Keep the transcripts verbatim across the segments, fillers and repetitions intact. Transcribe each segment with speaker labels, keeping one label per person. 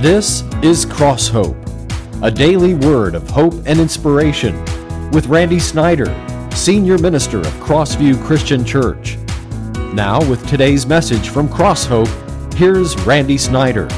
Speaker 1: This is Cross Hope, a daily word of hope and inspiration with Randy Snyder, Senior Minister of Crossview Christian Church. Now with today's message from Cross Hope, here's Randy Snyder.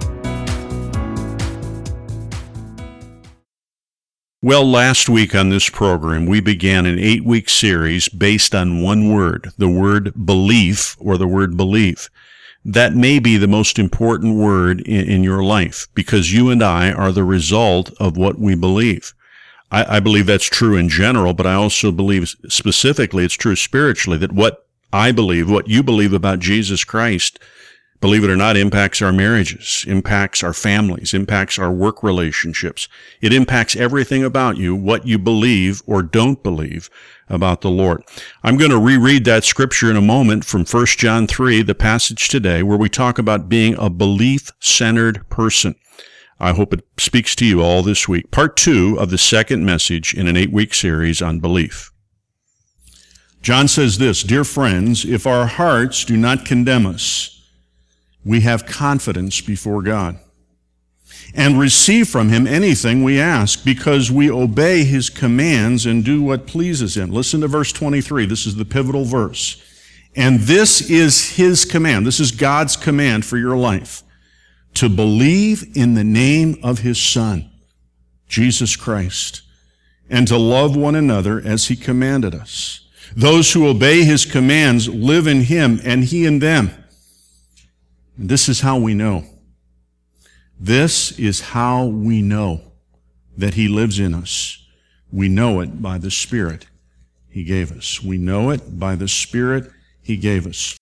Speaker 2: Well, last week on this program, we began an eight-week series based on one word, the word belief or the word believe. That may be the most important word in, in your life because you and I are the result of what we believe. I, I believe that's true in general, but I also believe specifically it's true spiritually that what I believe, what you believe about Jesus Christ, believe it or not, impacts our marriages, impacts our families, impacts our work relationships. It impacts everything about you, what you believe or don't believe about the Lord. I'm going to reread that scripture in a moment from First John three, the passage today, where we talk about being a belief-centered person. I hope it speaks to you all this week. Part two of the second message in an eight-week series on belief. John says this, "Dear friends, if our hearts do not condemn us, we have confidence before God and receive from Him anything we ask because we obey His commands and do what pleases Him." Listen to verse twenty-three. This is the pivotal verse. "And this is His command." This is God's command for your life. "To believe in the name of His Son, Jesus Christ, and to love one another as He commanded us. Those who obey His commands live in Him and He in them. And this is how we know. This is how we know that He lives in us. We know it by the Spirit He gave us. We know it by the Spirit He gave us."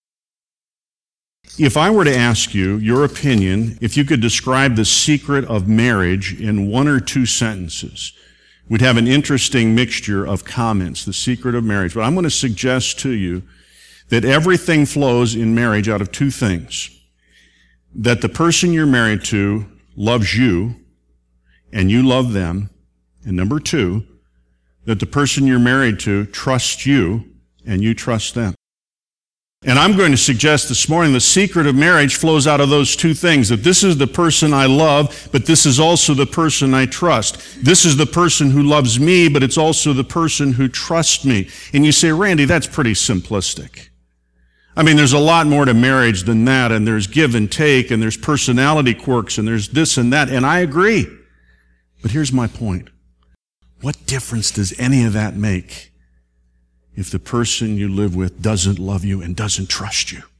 Speaker 2: If I were to ask you your opinion, if you could describe the secret of marriage in one or two sentences, we'd have an interesting mixture of comments, the secret of marriage. But I'm going to suggest to you that everything flows in marriage out of two things. That the person you're married to loves you and you love them. And number two, that the person you're married to trusts you and you trust them. And I'm going to suggest this morning the secret of marriage flows out of those two things, that this is the person I love, but this is also the person I trust. This is the person who loves me, but it's also the person who trusts me. And you say, "Randy, that's pretty simplistic." I mean, there's a lot more to marriage than that, and there's give and take, and there's personality quirks, and there's this and that, and I agree. But here's my point. What difference does any of that make if the person you live with doesn't love you and doesn't trust you?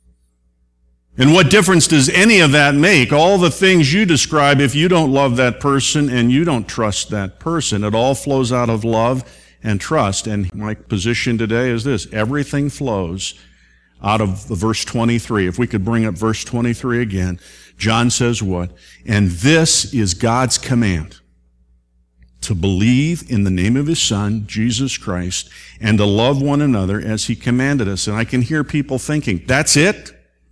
Speaker 2: And what difference does any of that make, all the things you describe, if you don't love that person and you don't trust that person? It all flows out of love and trust. And my position today is this: everything flows out of verse twenty-three. If we could bring up verse twenty-three again, John says what? "And this is God's command, to believe in the name of His Son, Jesus Christ, and to love one another as He commanded us." And I can hear people thinking, that's it?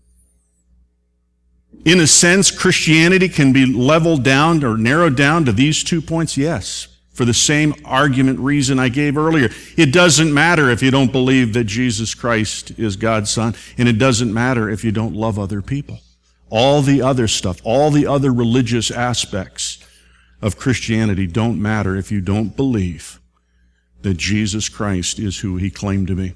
Speaker 2: In a sense, Christianity can be leveled down or narrowed down to these two points? Yes. For the same argument reason I gave earlier. It doesn't matter if you don't believe that Jesus Christ is God's Son, and it doesn't matter if you don't love other people. All the other stuff, all the other religious aspects of Christianity don't matter if you don't believe that Jesus Christ is who He claimed to be.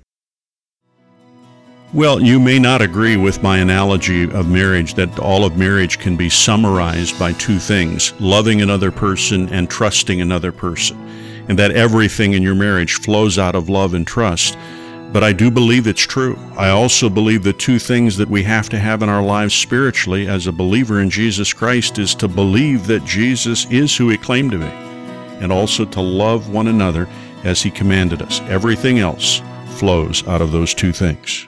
Speaker 2: Well, you may not agree with my analogy of marriage, that all of marriage can be summarized by two things: loving another person and trusting another person, and that everything in your marriage flows out of love and trust. But I do believe it's true. I also believe the two things that we have to have in our lives spiritually as a believer in Jesus Christ is to believe that Jesus is who He claimed to be, and also to love one another as He commanded us. Everything else flows out of those two things.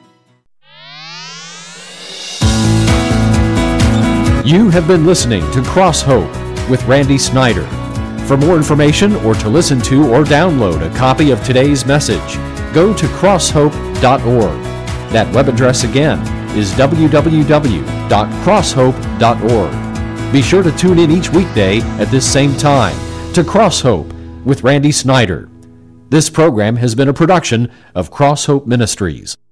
Speaker 1: You have been listening to Cross Hope with Randy Snyder. For more information or to listen to or download a copy of today's message, go to cross hope dot org. That web address again is w w w dot cross hope dot org. Be sure to tune in each weekday at this same time to Cross Hope with Randy Snyder. This program has been a production of Cross Hope Ministries.